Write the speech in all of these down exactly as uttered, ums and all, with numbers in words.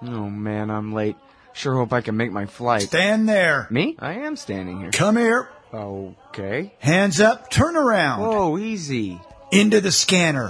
Oh, man, I'm late. Sure hope I can make my flight. Stand there. Me? I am standing here. Come here. Okay. Hands up, turn around. Whoa, easy. Into the scanner.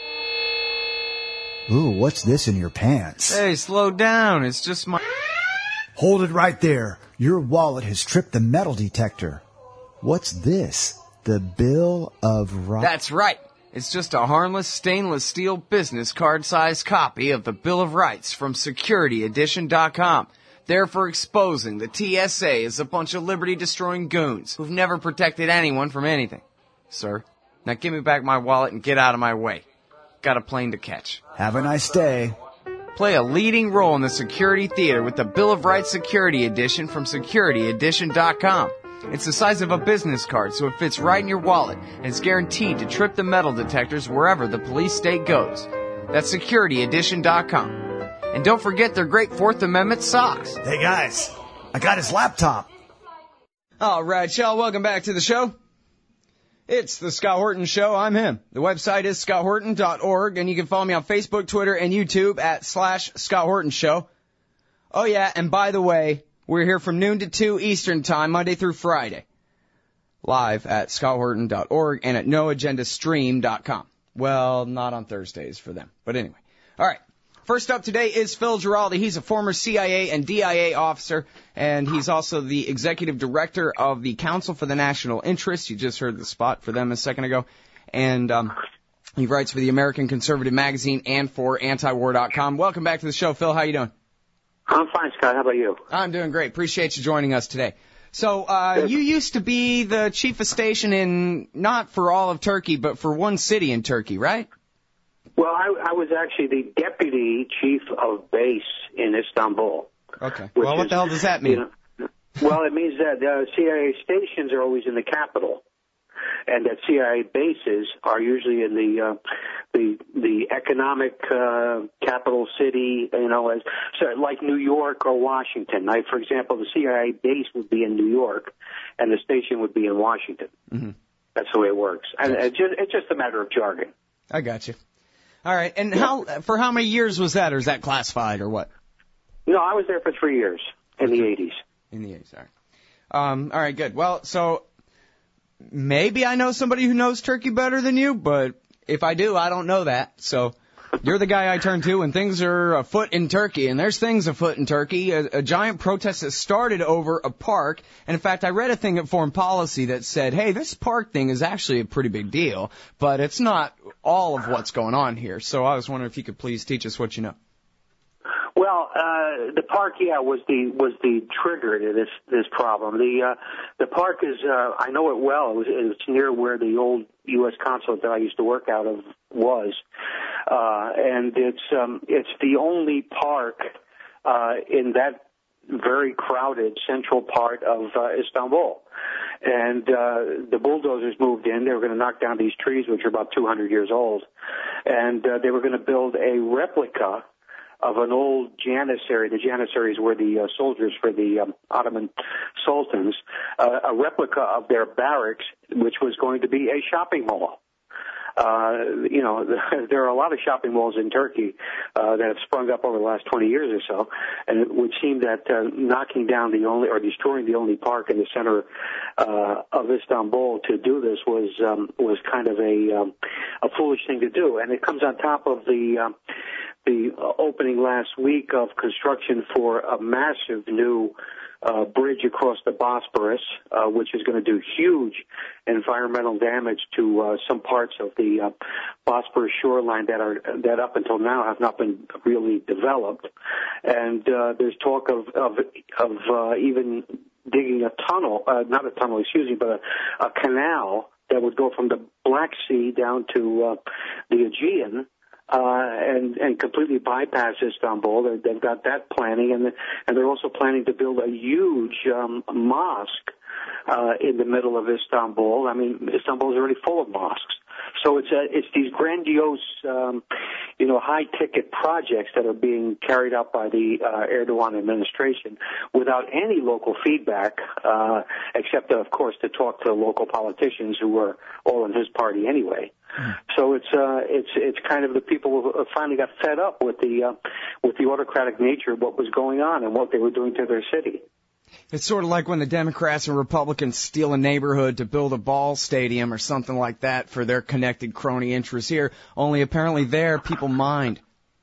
Ooh, what's this in your pants? Hey, slow down. It's just my... Hold it right there. Your wallet has tripped the metal detector. What's this? The Bill of Rights? That's right. It's just a harmless stainless steel business card-sized copy of the Bill of Rights from security edition dot com. There for exposing the T S A as a bunch of liberty-destroying goons who've never protected anyone from anything. Sir, now give me back my wallet and get out of my way. Got a plane to catch. Have a nice day. Play a leading role in the security theater with the Bill of Rights Security Edition from security edition dot com. It's the size of a business card, so it fits right in your wallet, and it's guaranteed to trip the metal detectors wherever the police state goes. That's security edition dot com. And don't forget their great Fourth Amendment socks. Hey, guys, I got his laptop. All right, y'all, welcome back to the show. It's the Scott Horton Show. I'm him. The website is scott horton dot org, and you can follow me on Facebook, Twitter, and YouTube at slash Scott Horton Show. Oh, yeah, and by the way, we're here from noon to two Eastern Time, Monday through Friday, live at scott horton dot org and at no agenda stream dot com. Well, not on Thursdays for them, but anyway. All right. First up today is Phil Giraldi. He's a former C I A and D I A officer, and he's also the executive director of the Council for the National Interest. You just heard the spot for them a second ago. And um, he writes for the American Conservative Magazine and for anti war dot com. Welcome back to the show, Phil. How you doing? I'm fine, Scott. How about you? I'm doing great. Appreciate you joining us today. So uh, you used to be the chief of station in, not for all of Turkey, but for one city in Turkey, right? Well, I, I was actually the deputy chief of base in Istanbul. Okay. Well, what is, the hell does that mean? You know, well, it means that uh, C I A stations are always in the capital, and that C I A bases are usually in the uh, the the economic uh, capital city. You know, as so like New York or Washington. Like, for example, the C I A base would be in New York, and the station would be in Washington. Mm-hmm. That's the way it works, and it's just, it's just a matter of jargon. I got you. All right, and how for how many years was that, or is that classified, or what? No, I was there for three years in the eighties. In the eighties, all right. Um, all right, good. Well, so maybe I know somebody who knows Turkey better than you, but if I do, I don't know that. So you're the guy I turn to when things are afoot in Turkey, and there's things afoot in Turkey. A, a giant protest has started over a park, and in fact, I read a thing at Foreign Policy that said, hey, this park thing is actually a pretty big deal, but it's not all of what's going on here. So I was wondering if you could please teach us what you know. Well, uh, the park, yeah, was the was the trigger to this this problem. The uh, the park is, uh, I know it well. It was, it's near where the old U S consulate that I used to work out of was, uh, and it's um, it's the only park uh, in that very crowded central part of uh, Istanbul. And uh, the bulldozers moved in. They were going to knock down these trees, which are about two hundred years old, and uh, they were going to build a replica of an old janissary. The janissaries were the uh, soldiers for the um, Ottoman sultans, uh, a replica of their barracks, which was going to be a shopping mall. Uh, you know, there are a lot of shopping malls in Turkey uh, that have sprung up over the last twenty years or so, and it would seem that uh, knocking down the only or destroying the only park in the center uh, of Istanbul to do this was um, was kind of a um, a foolish thing to do, and it comes on top of the um, the opening last week of construction for a massive new uh, bridge across the Bosporus, uh, which is going to do huge environmental damage to uh, some parts of the uh, Bosporus shoreline that are that up until now have not been really developed. And uh, there's talk of of, of uh, even digging a tunnel, uh, not a tunnel, excuse me, but a, a canal that would go from the Black Sea down to uh, the Aegean. Uh, and, and completely bypass Istanbul. They're, they've got that planning, and, the, and they're also planning to build a huge um, mosque uh, in the middle of Istanbul. I mean, Istanbul is already full of mosques. So it's a, it's these grandiose, um, you know, high-ticket projects that are being carried out by the uh, Erdogan administration without any local feedback, uh, except, of course, to talk to local politicians who are all in his party anyway. So it's uh, it's it's kind of the people who finally got fed up with the uh, with the autocratic nature of what was going on and what they were doing to their city. It's sort of like when the Democrats and Republicans steal a neighborhood to build a ball stadium or something like that for their connected crony interests here, only apparently there people mind.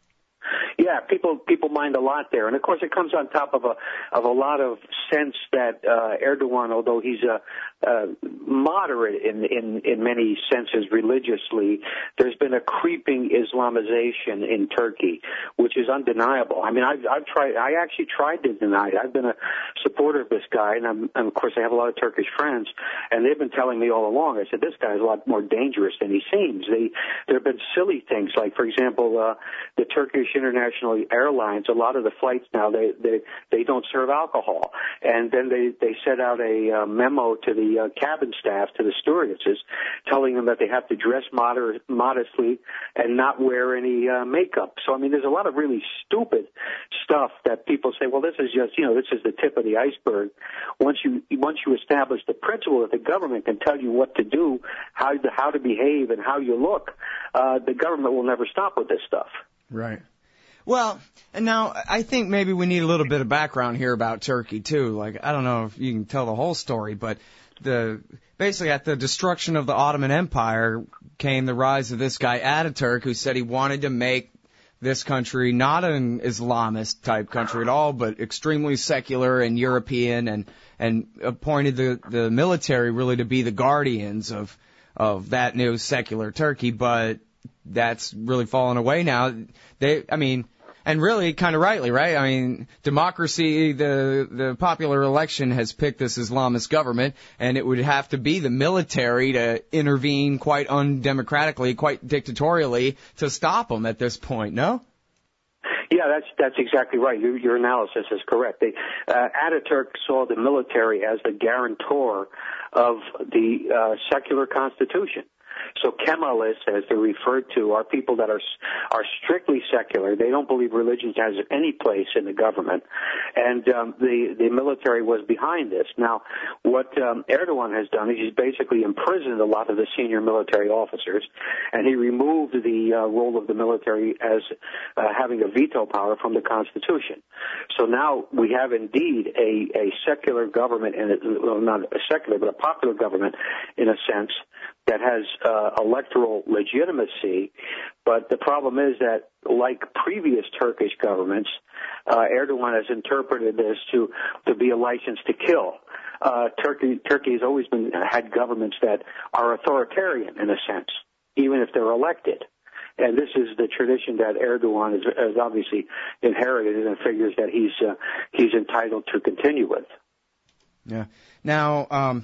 Yeah, people people mind a lot there, and of course it comes on top of a of a lot of sense that uh, Erdogan, although he's a, a moderate in, in in many senses religiously, there's been a creeping Islamization in Turkey, which is undeniable. I mean, I've, I've tried. I actually tried to deny it. I've been a supporter of this guy, and, I'm, and of course I have a lot of Turkish friends, and they've been telling me all along. I said this guy is a lot more dangerous than he seems. They there have been silly things like, for example, uh, the Turkish International Airlines, a lot of the flights now, they they, they don't serve alcohol. And then they, they sent out a uh, memo to the uh, cabin staff, to the stewardesses, telling them that they have to dress moder- modestly and not wear any uh, makeup. So, I mean, there's a lot of really stupid stuff that people say, well, this is just, you know, this is the tip of the iceberg. Once you once you establish the principle that the government can tell you what to do, how to, how to behave, and how you look, uh, the government will never stop with this stuff. Right. Well, and now I think maybe we need a little bit of background here about Turkey too. Like, I don't know if you can tell the whole story, but the basically at the destruction of the Ottoman Empire came the rise of this guy Ataturk, who said he wanted to make this country not an Islamist type country at all, but extremely secular and European, and and appointed the the military really to be the guardians of of that new secular Turkey. But that's really fallen away now. They, I mean, and really kind of rightly, right? I mean, democracy, the the popular election has picked this Islamist government, and it would have to be the military to intervene quite undemocratically, quite dictatorially to stop them at this point, no? Yeah, that's that's exactly right. Your, your analysis is correct. They, uh, Ataturk saw the military as the guarantor of the uh, secular constitution. So Kemalists, as they're referred to, are people that are are strictly secular. They don't believe religion has any place in the government, and um, the the military was behind this. Now, what um, Erdogan has done is he's basically imprisoned a lot of the senior military officers, and he removed the uh, role of the military as uh, having a veto power from the Constitution. So now we have indeed a a secular government, and well, not a secular, but a popular government in a sense that has uh, electoral legitimacy, but the problem is that, like previous Turkish governments, uh, Erdogan has interpreted this to to be a license to kill. Uh, Turkey Turkey has always been had governments that are authoritarian in a sense, even if they're elected. And this is the tradition that Erdogan has, has obviously inherited, and figures that he's uh, he's entitled to continue with. Yeah. Now. Um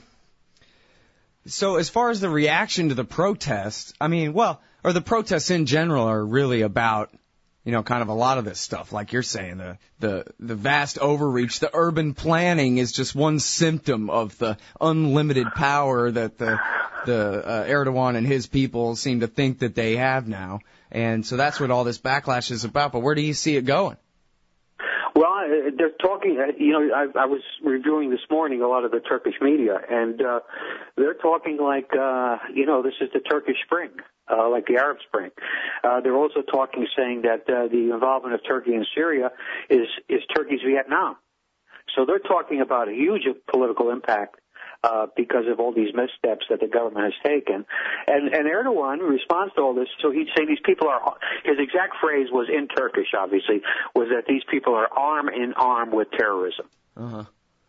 So as far as the reaction to the protests, I mean, well, or the protests in general are really about, you know, kind of a lot of this stuff, like you're saying, the the the vast overreach. The urban planning is just one symptom of the unlimited power that the the uh, Erdogan and his people seem to think that they have now, and so that's what all this backlash is about. But where do you see it going? Well, they're talking, you know, I, I was reviewing this morning a lot of the Turkish media, and uh, they're talking like, uh, you know, this is the Turkish Spring, uh, like the Arab Spring. Uh, they're also talking, saying that uh, the involvement of Turkey in Syria is, is Turkey's Vietnam. So they're talking about a huge political impact Uh, because of all these missteps that the government has taken. And, and Erdogan responds to all this, so he'd say these people are, his exact phrase was in Turkish, obviously, was that these people are arm in arm with terrorism. Uh-huh.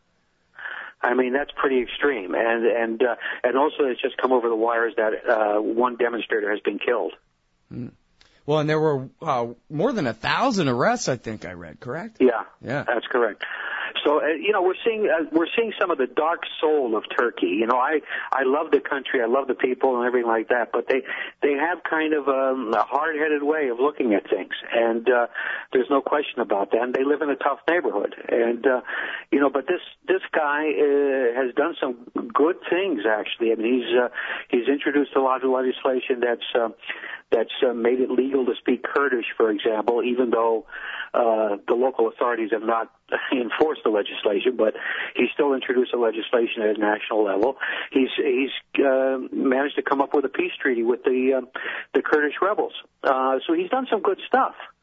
I mean, that's pretty extreme. And, and, uh, and also it's just come over the wires that uh, one demonstrator has been killed. Mm. Well, and there were uh, more than a thousand arrests, I think I read, correct? Yeah, yeah, that's correct. So, uh, you know, we're seeing uh, we're seeing some of the dark soul of Turkey. You know, I I love the country, I love the people, and everything like that. But they they have kind of um, a hard-headed way of looking at things, and uh, there's no question about that. And they live in a tough neighborhood, and uh, you know, but this this guy uh, has done some good things actually. I mean, he's uh, he's introduced a lot of legislation that's uh, that's uh, made it legal to speak Kurdish, for example, even though uh, the local authorities have not enforced the legislation, but he still introduced the legislation at a national level. He's he's uh, managed to come up with a peace treaty with the uh, the Kurdish rebels. Uh, so he's done some good stuff.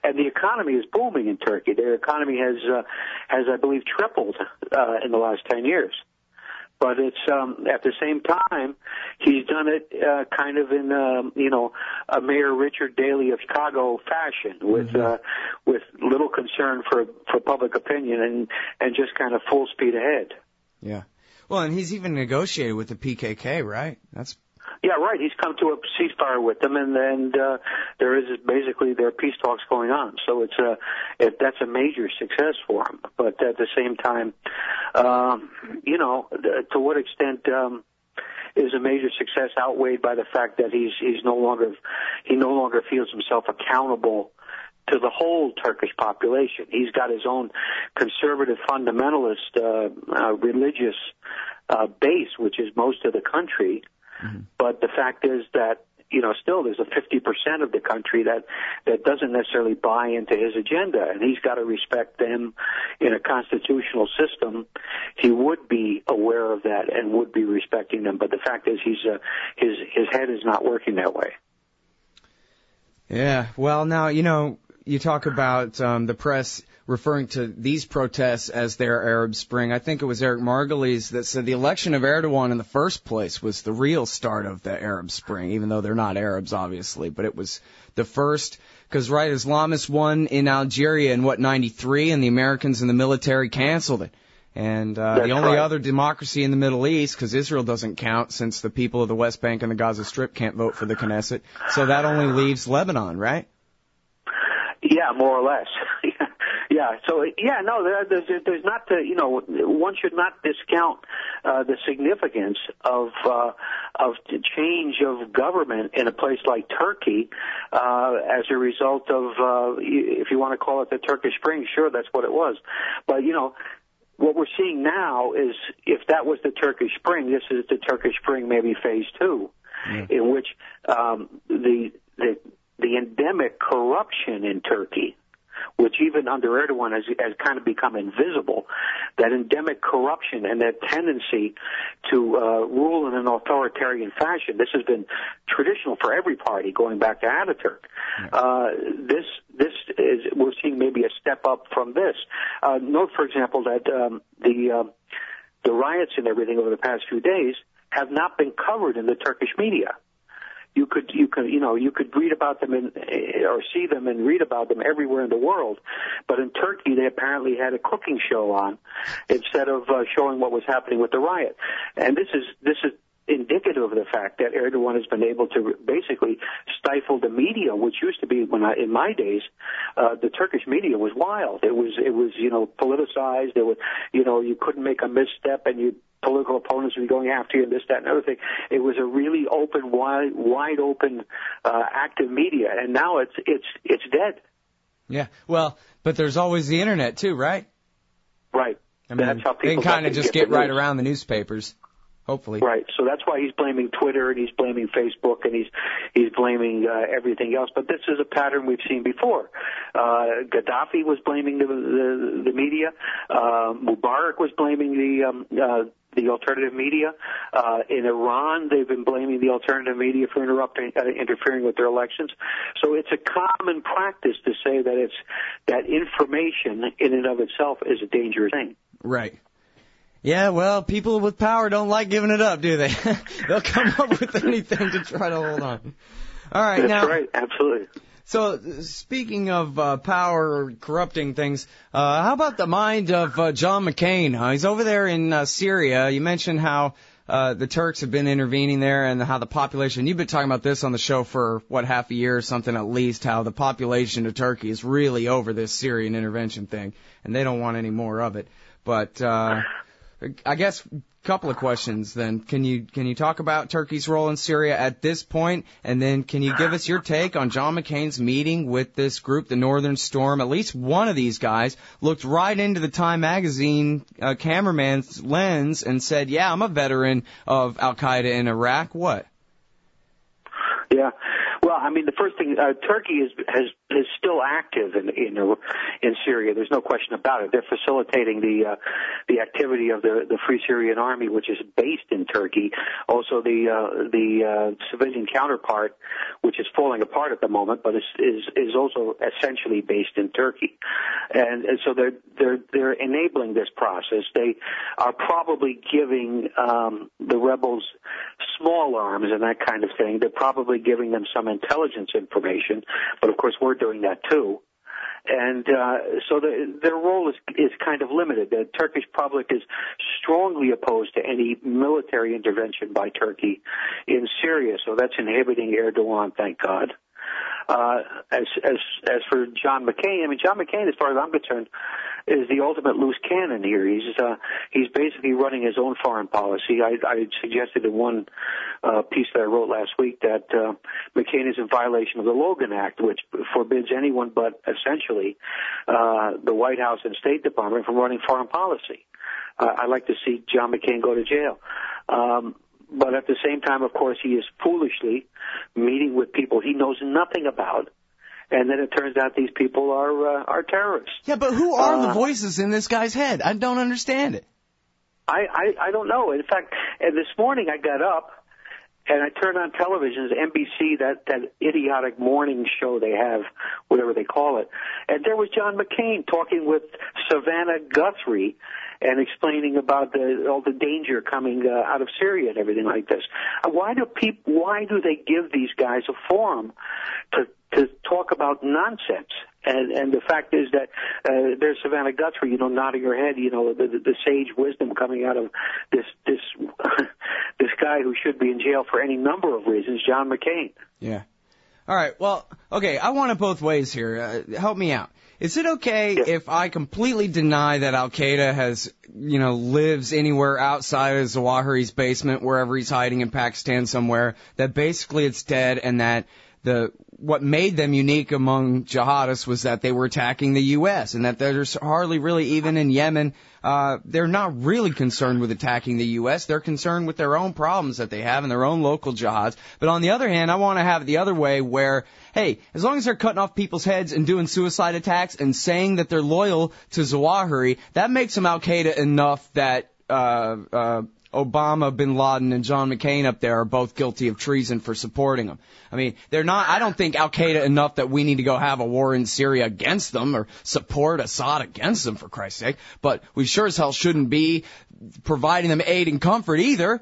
and the economy is booming in Turkey. Their economy has, uh, has I believe, tripled uh, in the last ten years. But it's um, at the same time, he's done it uh, kind of in, um, you know, a Mayor Richard Daley of Chicago fashion, with mm-hmm. uh, with little concern for for public opinion and and just kind of full speed ahead. Yeah. Well, and he's even negotiated with the P K K, right? That's Yeah, right. He's come to a ceasefire with them, and and uh, there is basically there are peace talks going on. So it's a it, that's a major success for him. But at the same time, um, you know, to what extent um, is a major success outweighed by the fact that he's he's no longer he no longer feels himself accountable to the whole Turkish population. He's got his own conservative fundamentalist uh, uh, religious uh, base, which is most of the country. Mm-hmm. But the fact is that, you know, still there's a fifty percent of the country that, that doesn't necessarily buy into his agenda, and he's got to respect them in a constitutional system. He would be aware of that and would be respecting them, but the fact is he's uh, his his head is not working that way. Yeah, well, now, you know, you talk about um, the press referring to these protests as their Arab Spring. I think it was Eric Margolyes that said the election of Erdogan in the first place was the real start of the Arab Spring, even though they're not Arabs, obviously. But it was the first, because, right, Islamists won in Algeria in, what, ninety-three, and the Americans and the military canceled it. And uh, the only right. other democracy in the Middle East, because Israel doesn't count since the people of the West Bank and the Gaza Strip can't vote for the Knesset, so that only leaves Lebanon, right? Yeah, more or less. Yeah, so, yeah, no, there's, there's not, to, you know, one should not discount uh, the significance of uh, of the change of government in a place like Turkey uh, as a result of, uh, if you want to call it the Turkish Spring, sure, that's what it was. But, you know, what we're seeing now is, if that was the Turkish Spring, this is the Turkish Spring, maybe phase two, yeah. in which um, the the the endemic corruption in Turkey, which even under Erdogan has, has kind of become invisible, that endemic corruption and that tendency to uh, rule in an authoritarian fashion. This has been traditional for every party going back to Ataturk. Uh, this this is, we're seeing maybe a step up from this. Uh, note, for example, that um, the uh, the riots and everything over the past few days have not been covered in the Turkish media. You could, you could, you know, you could read about them in, or see them and read about them everywhere in the world. But in Turkey, they apparently had a cooking show on instead of uh, showing what was happening with the riot. And this is this is indicative of the fact that Erdogan has been able to basically stifle the media, which used to be, when I, in my days, uh, the Turkish media was wild. It was, it was, you know, politicized. There was, you know, you couldn't make a misstep, and you. Political opponents would be going after you and this, that, and other thing. It was a really open, wide, wide open, uh, active media, and now it's it's it's dead. Yeah, well, but there's always the internet too, right? Right. I mean, that's how people they can kind of just get, get right around the newspapers, hopefully. Right. So that's why he's blaming Twitter and he's blaming Facebook and he's he's blaming uh, everything else. But this is a pattern we've seen before. Uh, Gaddafi was blaming the the, the media. Uh, Mubarak was blaming the um, uh, the alternative media. Uh, in Iran, they've been blaming the alternative media for interrupting, uh, interfering with their elections. So it's a common practice to say that it's that information in and of itself is a dangerous thing. Right. Yeah, well, people with power don't like giving it up, do they? They'll come up with anything to try to hold on. All right, That's now. right, absolutely. So, speaking of uh, power corrupting things, uh, how about the mind of uh, John McCain? Uh, he's over there in uh, Syria. You mentioned how uh, the Turks have been intervening there and how the population, you've been talking about this on the show for, what, half a year or something at least, how the population of Turkey is really over this Syrian intervention thing, and they don't want any more of it. But uh, I guess a couple of questions then. Can you can you talk about Turkey's role in Syria at this point? And then can you give us your take on John McCain's meeting with this group, the Northern Storm? At least one of these guys looked right into the Time magazine uh, cameraman's lens and said, yeah, I'm a veteran of Al-Qaeda in Iraq. What? Yeah. Well, I mean, the first thing, uh, Turkey is has is still active in in in Syria. There's no question about it. They're facilitating the uh, the activity of the the Free Syrian Army, which is based in Turkey. Also, the uh, the uh, civilian counterpart, which is falling apart at the moment, but is is, is also essentially based in Turkey, and, and so they're they're they're enabling this process. They are probably giving um, the rebels small arms and that kind of thing. They're probably giving them some intelligence information, but of course we're doing that too. And uh, so the, their role is is kind of limited. The Turkish public is strongly opposed to any military intervention by Turkey in Syria, so that's inhibiting Erdogan, thank God. Uh, as as as for John McCain, I mean, John McCain, as far as I'm concerned, is the ultimate loose cannon here. He's uh, he's basically running his own foreign policy. I, I suggested in one uh, piece that I wrote last week that uh, McCain is in violation of the Logan Act, which forbids anyone but essentially uh, the White House and State Department from running foreign policy. Uh, I'd like to see John McCain go to jail. Um, But at the same time, of course, he is foolishly meeting with people he knows nothing about, and then it turns out these people are uh, are terrorists. Yeah, but who are uh, the voices in this guy's head? I don't understand it. I, I, I don't know. In fact, and this morning I got up and I turned on television, N B C, that, that idiotic morning show they have, whatever they call it, and there was John McCain talking with Savannah Guthrie and explaining about the, all the danger coming uh, out of Syria and everything like this. Uh, why do people? Why do they give these guys a forum to to talk about nonsense? And and the fact is that uh, there's Savannah Guthrie, you know, nodding her head, you know, the, the, the sage wisdom coming out of this this this guy who should be in jail for any number of reasons, John McCain. Yeah. All right. Well, okay. I want it both ways here. Uh, help me out. Is it okay yeah. if I completely deny that Al Qaeda has, you know, lives anywhere outside of Zawahiri's basement, wherever he's hiding in Pakistan somewhere, that basically it's dead, and that the what made them unique among jihadists was that they were attacking the U S, and that there's hardly really, even in Yemen, uh, they're not really concerned with attacking the U S. They're concerned with their own problems that they have in their own local jihads. But on the other hand, I want to have it the other way where, hey, as long as they're cutting off people's heads and doing suicide attacks and saying that they're loyal to Zawahiri, that makes them Al-Qaeda enough that uh, uh, Obama, Bin Laden, and John McCain up there are both guilty of treason for supporting them. I mean, they're not, I don't think Al-Qaeda enough that we need to go have a war in Syria against them or support Assad against them, for Christ's sake. But we sure as hell shouldn't be providing them aid and comfort either.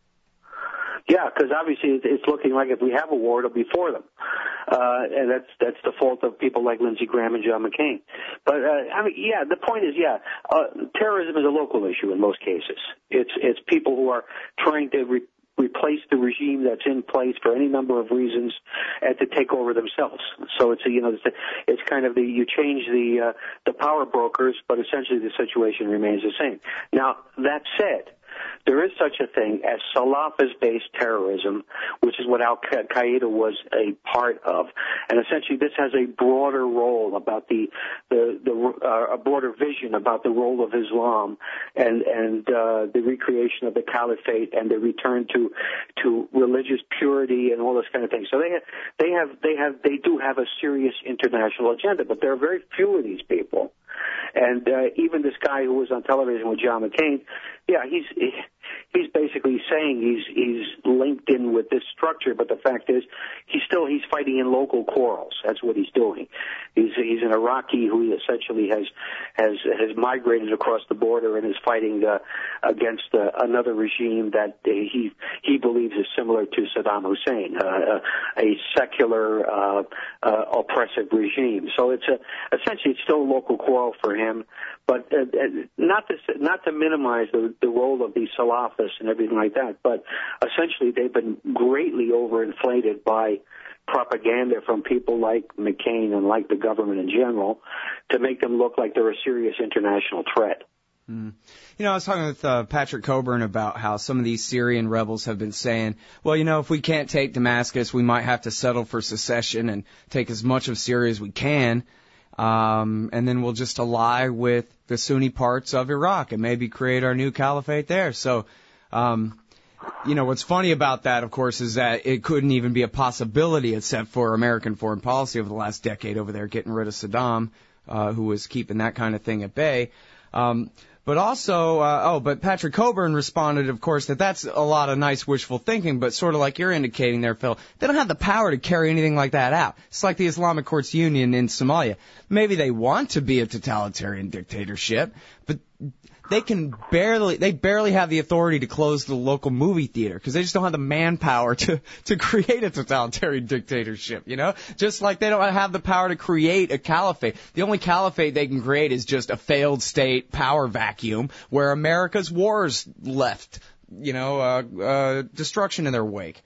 Yeah, because obviously it's looking like if we have a war, it'll be for them. Uh, and that's that's the fault of people like Lindsey Graham and John McCain. But, uh, I mean, yeah, the point is, yeah, uh, terrorism is a local issue in most cases. It's it's people who are trying to re- replace the regime that's in place for any number of reasons and to take over themselves. So it's, a, you know, it's, a, it's kind of the, you change the, uh, the power brokers, but essentially the situation remains the same. Now, that said, there is such a thing as Salafist-based terrorism, which is what Al-Qaeda was a part of. And essentially this has a broader role about the, the, the uh, a broader vision about the role of Islam and, and uh, the recreation of the caliphate and the return to, to religious purity and all this kind of thing. So they have, they have, they have, they do have a serious international agenda, but there are very few of these people. And uh, even this guy who was on television with John McCain, yeah, he's he's basically saying he's he's linked in with this structure, but the fact is he's still he's fighting in local quarrels. That's what he's doing. He's he's an Iraqi who essentially has has has migrated across the border and is fighting uh, against uh, another regime that uh, he he believes is similar to Saddam Hussein, uh, a secular uh, uh, oppressive regime. So it's a essentially it's still a local quarrel for him. But uh, not to not to minimize the, the role of these Salafists and everything like that, but essentially they've been greatly overinflated by propaganda from people like McCain and like the government in general to make them look like they're a serious international threat. Mm. You know, I was talking with uh, Patrick Coburn about how some of these Syrian rebels have been saying, well, you know, if we can't take Damascus, we might have to settle for secession and take as much of Syria as we can. Um, and then we'll just ally with the Sunni parts of Iraq and maybe create our new caliphate there. So, um, you know, what's funny about that, of course, is that it couldn't even be a possibility except for American foreign policy over the last decade over there, getting rid of Saddam, uh, who was keeping that kind of thing at bay. Um, But also, uh, oh, but Patrick Coburn responded, of course, that that's a lot of nice wishful thinking, but sort of like you're indicating there, Phil, they don't have the power to carry anything like that out. It's like the Islamic Courts Union in Somalia. Maybe they want to be a totalitarian dictatorship, but they can barely, they barely have the authority to close the local movie theater because they just don't have the manpower to, to create a totalitarian dictatorship, you know? Just like they don't have the power to create a caliphate. The only caliphate they can create is just a failed state power vacuum where America's wars left, you know, uh, uh, destruction in their wake.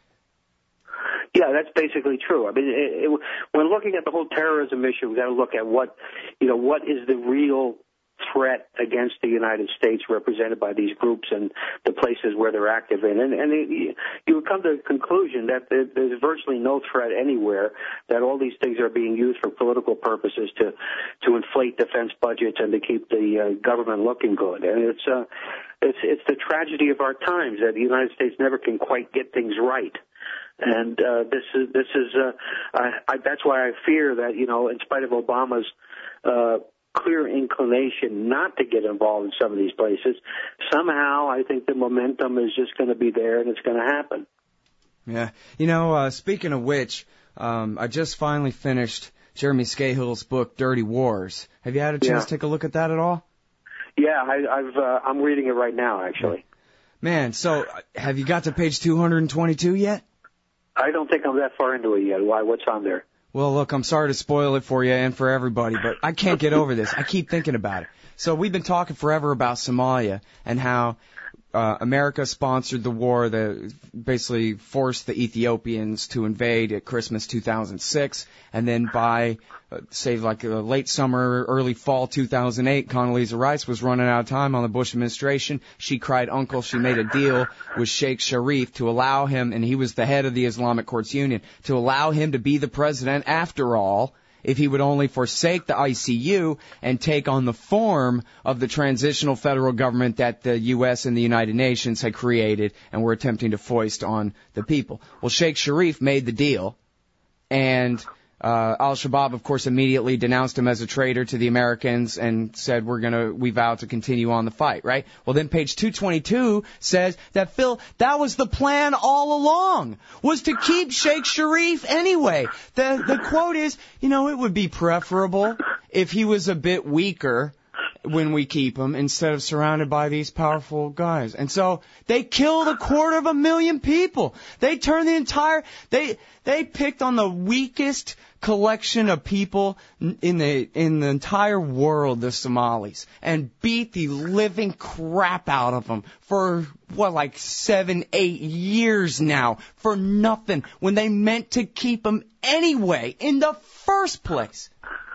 Yeah, that's basically true. I mean, it, it, when looking at the whole terrorism issue, we've got to look at what, you know, what is the real threat against the United States represented by these groups and the places where they're active in. And, and it, you would come to the conclusion that there, there's virtually no threat anywhere, that all these things are being used for political purposes to, to inflate defense budgets and to keep the uh, government looking good. And it's, uh, it's, it's the tragedy of our times that the United States never can quite get things right. And uh, this is this is uh, I, I, that's why I fear that, you know, in spite of Obama's uh, clear inclination not to get involved in some of these places, somehow I think the momentum is just going to be there and it's going to happen. Yeah. You know, uh, speaking of which, um, I just finally finished Jeremy Scahill's book, Dirty Wars. Have you had a chance yeah. to take a look at that at all? Yeah, I, I've, uh, I'm reading it right now, actually. Man, so have you got to page two hundred twenty-two yet? I don't think I'm that far into it yet. Why? What's on there? Well, look, I'm sorry to spoil it for you and for everybody, but I can't get over this. I keep thinking about it. So we've been talking forever about Somalia and how uh, America sponsored the war that basically forced the Ethiopians to invade at Christmas two thousand six, and then by, uh, say, like uh, late summer, early fall two thousand eight, Condoleezza Rice was running out of time on the Bush administration. She cried uncle. She made a deal with Sheikh Sharif to allow him, and he was the head of the Islamic Courts Union, to allow him to be the president after all, if he would only forsake the I C U and take on the form of the transitional federal government that the U S and the United Nations had created and were attempting to foist on the people. Well, Sheikh Sharif made the deal, and uh, Al-Shabaab, of course, immediately denounced him as a traitor to the Americans and said, we're going to, we vow to continue on the fight, right? Well, then page two twenty-two says that, Phil, that was the plan all along, was to keep Sheikh Sharif anyway. The, the quote is, you know, it would be preferable if he was a bit weaker when we keep him instead of surrounded by these powerful guys. And so they killed a quarter of a million people. They turned the entire, they, they picked on the weakest collection of people in the, in the entire world, the Somalis, and beat the living crap out of them for, what, like seven, eight years now for nothing when they meant to keep them anyway in the first place.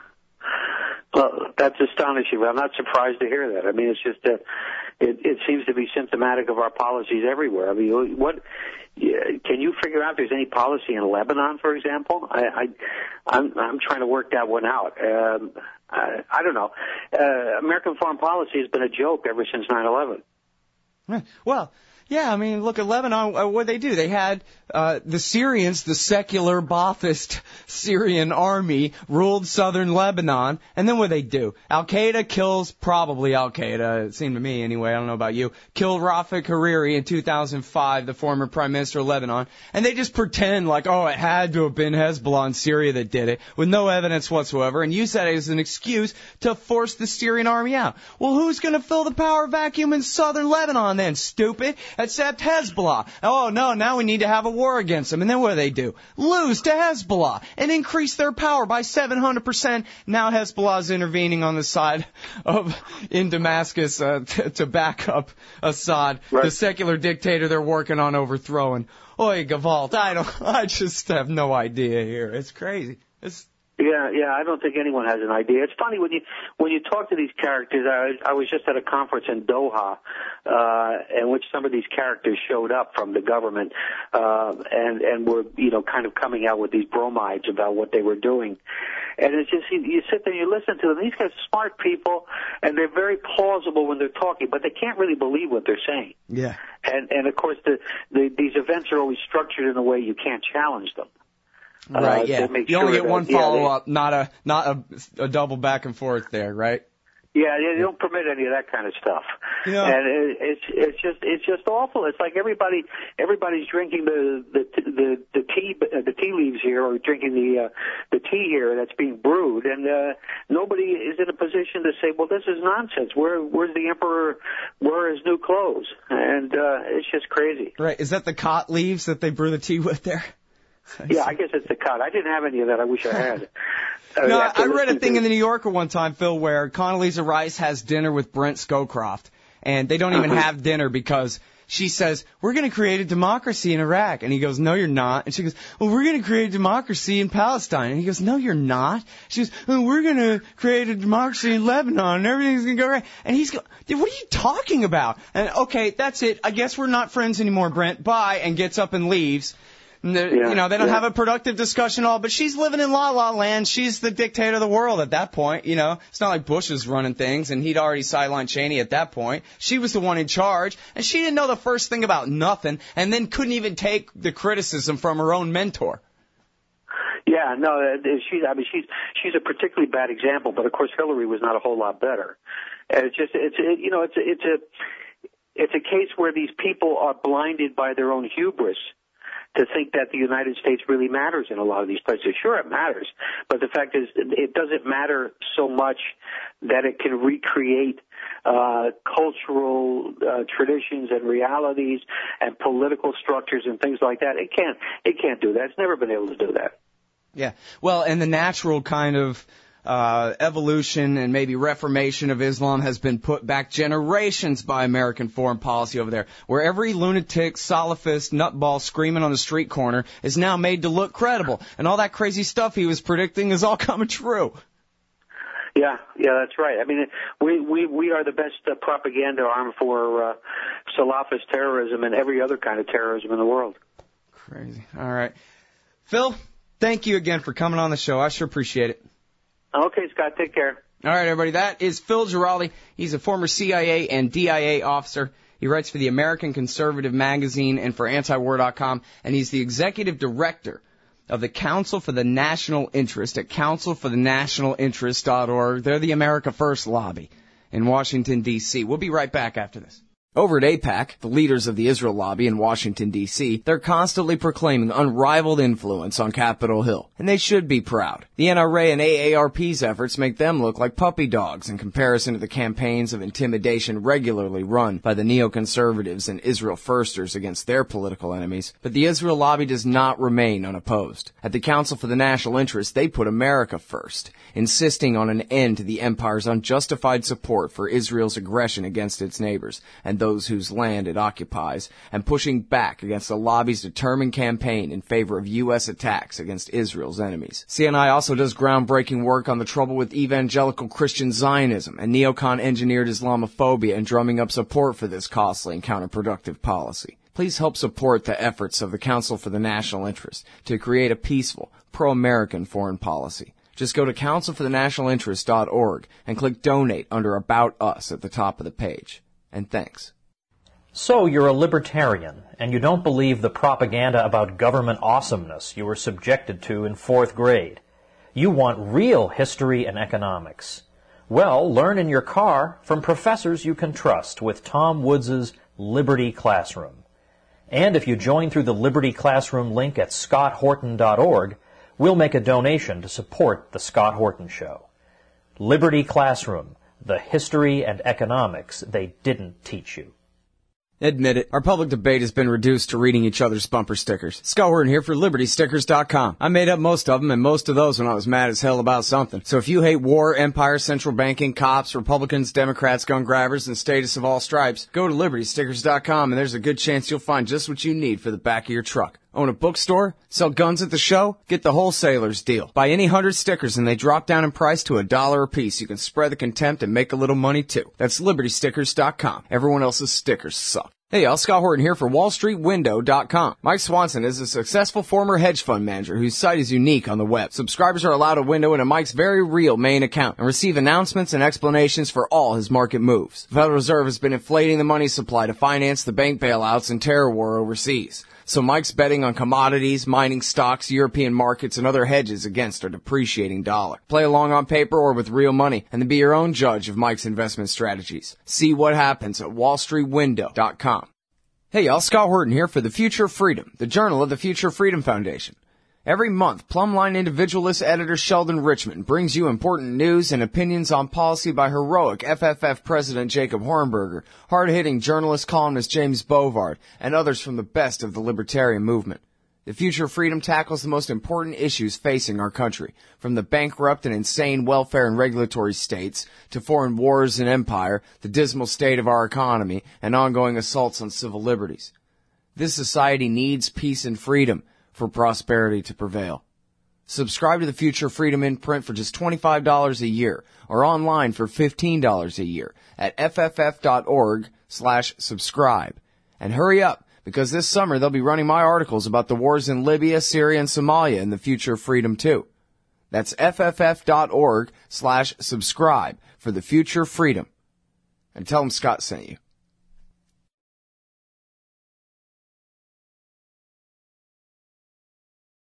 Well, that's astonishing. I'm not surprised to hear that. I mean, it's just that it, it seems to be symptomatic of our policies everywhere. I mean, what can you figure out if there's any policy in Lebanon, for example? I, I I'm, I'm trying to work that one out. Um, I, I don't know. Uh, American foreign policy has been a joke ever since nine eleven. Well, yeah, I mean, look at Lebanon. Uh, what they do? They had uh, the Syrians, the secular Ba'athist Syrian army, ruled southern Lebanon, and then what they do? Al Qaeda kills, probably Al Qaeda. It seemed to me anyway. I don't know about you. Killed Rafik Hariri in two thousand five, the former prime minister of Lebanon, and they just pretend like, oh, it had to have been Hezbollah in Syria that did it, with no evidence whatsoever, and use that as an excuse to force the Syrian army out. Well, who's going to fill the power vacuum in southern Lebanon then? Stupid. Except Hezbollah. Oh, no, now we need to have a war against them. And then what do they do? Lose to Hezbollah and increase their power by seven hundred percent. Now Hezbollah is intervening on the side of, in Damascus, uh, t- to back up Assad, right, the secular dictator they're working on overthrowing. Oy, Gewalt, I don't, I just have no idea here. It's crazy. It's Yeah, yeah, I don't think anyone has an idea. It's funny when you when you talk to these characters. I, I was just at a conference in Doha, uh, in which some of these characters showed up from the government, uh, and and were you know kind of coming out with these bromides about what they were doing. And it's just you, you sit there, and you listen to them. These guys are smart people, and they're very plausible when they're talking, but they can't really believe what they're saying. Yeah. And and of course the, the these events are always structured in a way you can't challenge them. Right, uh, yeah. To make you sure only get that, one yeah, follow-up, not a not a, a double back and forth there, right? Yeah, they don't permit any of that kind of stuff, Yeah. and it, it's it's just it's just awful. It's like everybody everybody's drinking the the the, the tea the tea leaves here, or drinking the uh, the tea here that's being brewed, and uh, nobody is in a position to say, well, this is nonsense. Where where's the emperor? Where are his new clothes? And uh, it's just crazy. Right, is that the cot leaves that they brew the tea with there? Yeah, I guess it's the cut. I didn't have any of that. I wish I had. Uh, No, after I read a listening thing to- in the New Yorker one time, Phil, where Condoleezza Rice has dinner with Brent Scowcroft, and they don't even Uh-huh. have dinner because she says, we're going to create a democracy in Iraq. And he goes, no, you're not. And she goes, well, we're going to create a democracy in Palestine. And he goes, no, you're not. She goes, well, we're going to create a democracy in Lebanon, and everything's going to go right. And he's going, dude, what are you talking about? And, okay, that's it. I guess we're not friends anymore, Brent. Bye, and gets up and leaves. And Yeah, you know, they don't yeah. have a productive discussion at all, but she's living in la la land. She's the dictator of the world at that point, you know. It's not like Bush was running things and he'd already sidelined Cheney at that point. She was the one in charge, and she didn't know the first thing about nothing, and then couldn't even take the criticism from her own mentor. Yeah, no, uh, she's. I mean, she's she's a particularly bad example, but of course Hillary was not a whole lot better. And it's just, it's it, you know, it's a, it's a it's a case where these people are blinded by their own hubris to think that the United States really matters in a lot of these places. Sure, it matters, but the fact is, it doesn't matter so much that it can recreate uh, cultural uh, traditions and realities and political structures and things like that. It can't. It can't do that. It's never been able to do that. Yeah. Well, and the natural kind of uh evolution and maybe reformation of Islam has been put back generations by American foreign policy over there, where every lunatic, Salafist, nutball screaming on the street corner is now made to look credible. And all that crazy stuff he was predicting is all coming true. Yeah, yeah, that's right. I mean, we we we are the best uh, propaganda arm for uh, Salafist terrorism and every other kind of terrorism in the world. Crazy. All right. Phil, thank you again for coming on the show. I sure appreciate it. Okay, Scott, take care. All right, everybody. That is Phil Giraldi. He's a former C I A and D I A officer. He writes for the American Conservative Magazine and for anti-war dot com, and he's the executive director of the Council for the National Interest at council for the national interest dot org. They're the America First lobby in Washington, D C We'll be right back after this. Over at AIPAC, the leaders of the Israel lobby in Washington, D C, they're constantly proclaiming unrivaled influence on Capitol Hill, and they should be proud. The N R A and A A R P's efforts make them look like puppy dogs in comparison to the campaigns of intimidation regularly run by the neoconservatives and Israel firsters against their political enemies. But the Israel lobby does not remain unopposed. At the Council for the National Interest, they put America first, insisting on an end to the empire's unjustified support for Israel's aggression against its neighbors and those whose land it occupies, and pushing back against the lobby's determined campaign in favor of U S attacks against Israel's enemies. C N I also does groundbreaking work on the trouble with evangelical Christian Zionism and neocon-engineered Islamophobia and drumming up support for this costly and counterproductive policy. Please help support the efforts of the Council for the National Interest to create a peaceful, pro-American foreign policy. Just go to council for the national interest dot org and click Donate under About Us at the top of the page. And thanks. So you're a libertarian, and you don't believe the propaganda about government awesomeness you were subjected to in fourth grade. You want real history and economics. Well, learn in your car from professors you can trust with Tom Woods' Liberty Classroom. And if you join through the Liberty Classroom link at scott horton dot org, we'll make a donation to support The Scott Horton Show. Liberty Classroom, the history and economics they didn't teach you. Admit it, our public debate has been reduced to reading each other's bumper stickers. Scott Horton here for Liberty Stickers dot com. I made up most of them, and most of those when I was mad as hell about something. So if you hate war, empire, central banking, cops, Republicans, Democrats, gun grabbers, and status of all stripes, go to Liberty Stickers dot com, and there's a good chance you'll find just what you need for the back of your truck. Own a bookstore? Sell guns at the show? Get the wholesaler's deal. Buy any hundred stickers and they drop down in price to a dollar a piece. You can spread the contempt and make a little money too. That's Liberty Stickers dot com. Everyone else's stickers suck. Hey y'all, Scott Horton here for Wall Street Window dot com. Mike Swanson is a successful former hedge fund manager whose site is unique on the web. Subscribers are allowed a window into Mike's very real main account and receive announcements and explanations for all his market moves. The Federal Reserve has been inflating the money supply to finance the bank bailouts and terror war overseas. So Mike's betting on commodities, mining stocks, European markets, and other hedges against a depreciating dollar. Play along on paper or with real money, and then be your own judge of Mike's investment strategies. See what happens at wall street window dot com. Hey y'all, Scott Horton here for The Future of Freedom, the journal of the Future Freedom Foundation. Every month, Plumline individualist editor Sheldon Richmond brings you important news and opinions on policy by heroic F F F President Jacob Hornberger, hard-hitting journalist columnist James Bovard, and others from the best of the libertarian movement. The Future of Freedom tackles the most important issues facing our country, from the bankrupt and insane welfare and regulatory states to foreign wars and empire, the dismal state of our economy, and ongoing assaults on civil liberties. This society needs peace and freedom for prosperity to prevail. Subscribe to the Future of Freedom in print for just twenty-five dollars a year or online for fifteen dollars a year at F F F dot org slash subscribe. And hurry up, because this summer they'll be running my articles about the wars in Libya, Syria, and Somalia in the Future of Freedom too. That's F F F dot org slash subscribe for the Future of Freedom. And tell them Scott sent you.